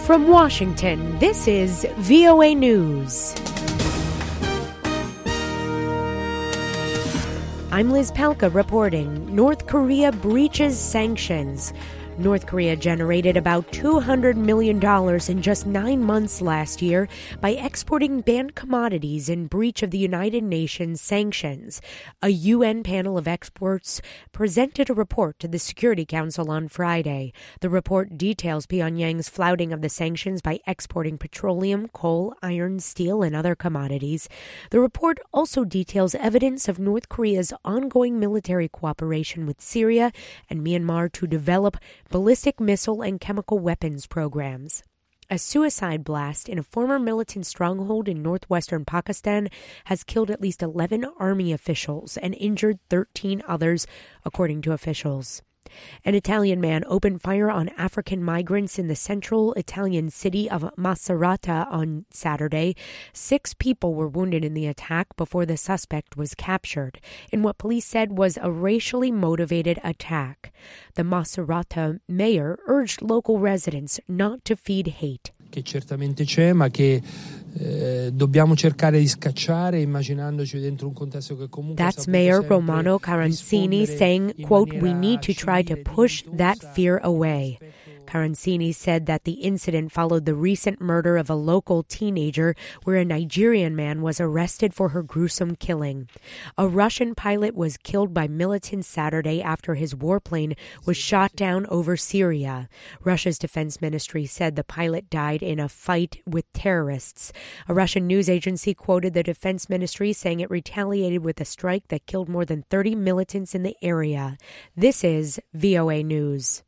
From Washington, this is VOA News. I'm Liz Palka reporting. North Korea breaches sanctions. North Korea generated about $200 million in just 9 months last year by exporting banned commodities in breach of the United Nations sanctions. A UN panel of experts presented a report to the Security Council on Friday. The report details Pyongyang's flouting of the sanctions by exporting petroleum, coal, iron, steel, and other commodities. The report also details evidence of North Korea's ongoing military cooperation with Syria and Myanmar to develop ballistic missile and chemical weapons programs. A suicide blast in a former militant stronghold in northwestern Pakistan has killed at least 11 army officials and injured 13 others, according to officials. An Italian man opened fire on African migrants in the central Italian city of Macerata on Saturday. 6 people were wounded in the attack before the suspect was captured, in what police said was a racially motivated attack. The Macerata mayor urged local residents not to feed hate. Che certamente c'è, ma che dobbiamo cercare di scacciare immaginandoci dentro un contesto che comunque. That's Mayor Romano Carancini saying, quote, "We need to try to push that fear away." Carancini said that the incident followed the recent murder of a local teenager where a Nigerian man was arrested for her gruesome killing. A Russian pilot was killed by militants Saturday after his warplane was shot down over Syria. Russia's defense ministry said the pilot died in a fight with terrorists. A Russian news agency quoted the defense ministry saying it retaliated with a strike that killed more than 30 militants in the area. This is VOA News.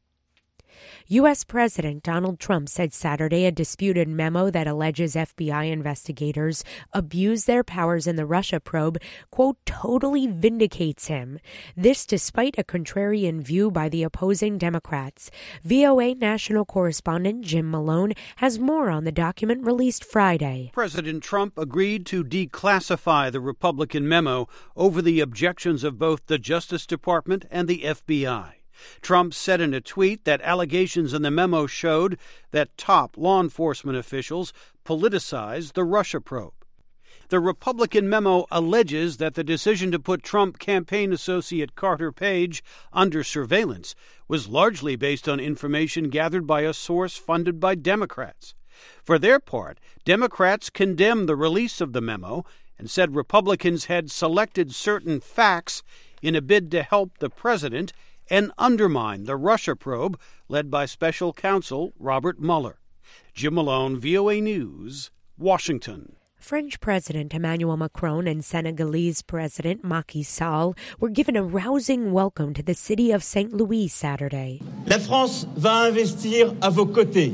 U.S. President Donald Trump said Saturday a disputed memo that alleges FBI investigators abused their powers in the Russia probe, quote, totally vindicates him. This despite a contrarian view by the opposing Democrats. VOA national correspondent Jim Malone has more on the document released Friday. President Trump agreed to declassify the Republican memo over the objections of both the Justice Department and the FBI. Trump said in a tweet that allegations in the memo showed that top law enforcement officials politicized the Russia probe. The Republican memo alleges that the decision to put Trump campaign associate Carter Page under surveillance was largely based on information gathered by a source funded by Democrats. For their part, Democrats condemned the release of the memo and said Republicans had selected certain facts in a bid to help the president and undermine the Russia probe led by special counsel Robert Mueller. Jim Malone, VOA News, Washington. French President Emmanuel Macron and Senegalese President Macky Sall were given a rousing welcome to the city of St. Louis Saturday. La France va investir à vos côtés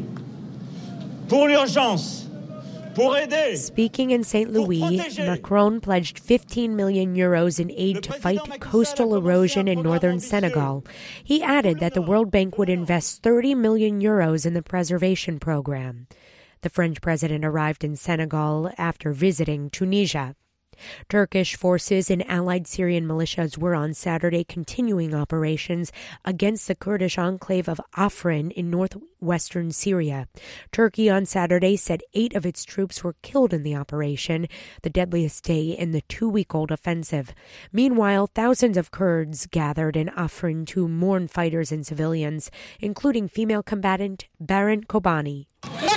pour l'urgence. Speaking in St. Louis, Macron pledged 15 million euros in aid to fight coastal erosion in northern Senegal. He added that the World Bank would invest 30 million euros in the preservation program. The French president arrived in Senegal after visiting Tunisia. Turkish forces and allied Syrian militias were on Saturday continuing operations against the Kurdish enclave of Afrin in northwestern Syria. Turkey on Saturday said 8 of its troops were killed in the operation, the deadliest day in the 2-week-old offensive. Meanwhile, thousands of Kurds gathered in Afrin to mourn fighters and civilians, including female combatant Baran Kobani.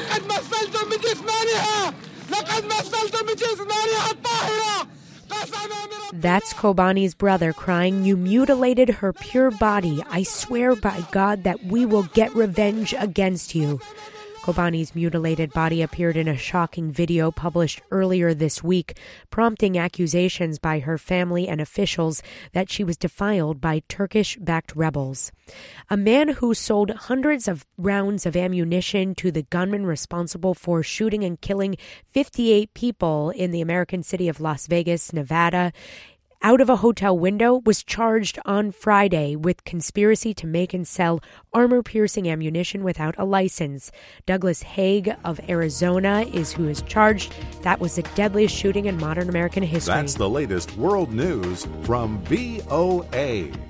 That's Kobani's brother crying, "You mutilated her pure body. I swear by God that we will get revenge against you." Kobani's mutilated body appeared in a shocking video published earlier this week, prompting accusations by her family and officials that she was defiled by Turkish-backed rebels. A man who sold hundreds of rounds of ammunition to the gunman responsible for shooting and killing 58 people in the American city of Las Vegas, Nevada, out of a hotel window, was charged on Friday with conspiracy to make and sell armor-piercing ammunition without a license. Douglas Haig of Arizona is who is charged. That was the deadliest shooting in modern American history. That's the latest world news from VOA.